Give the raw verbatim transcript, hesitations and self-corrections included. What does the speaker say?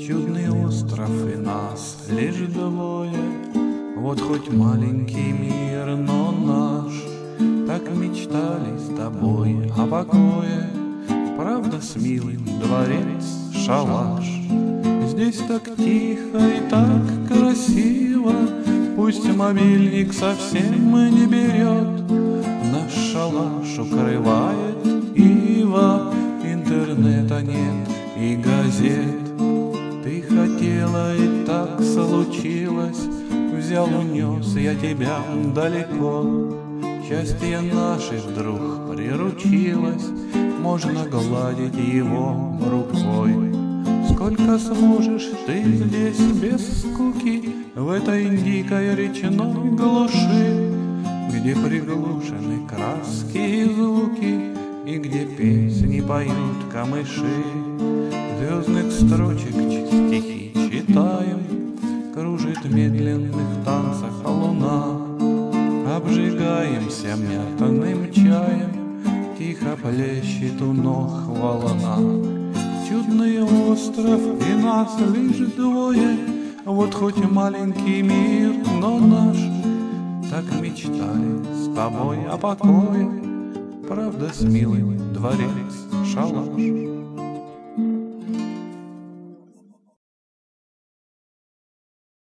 Чудный остров и нас лишь двое, вот хоть маленький мир, но наш. Так мечтали с тобой о покое, правда, с милым дворец, шалаш. Здесь так тихо и так красиво, пусть мобильник совсем не берет. Наш шалаш укрывает ива, интернета нет и газет. Ты хотела, и так случилось, взял, унес я тебя далеко. Счастье наше вдруг приручилось, можно гладить его рукой. Сколько сможешь ты здесь без скуки, в этой дикой речной глуши, где приглушены краски и звуки, и где песни поют камыши. Звездных строчек стихи читаем, кружит в медленных танцах луна. Обжигаемся мятным чаем, тихо плещет у ног волна. Чудный остров и нас лишь двое, вот хоть маленький мир, но наш. Так мечтали с тобой о покое, правда, с милым дворец, шалаш.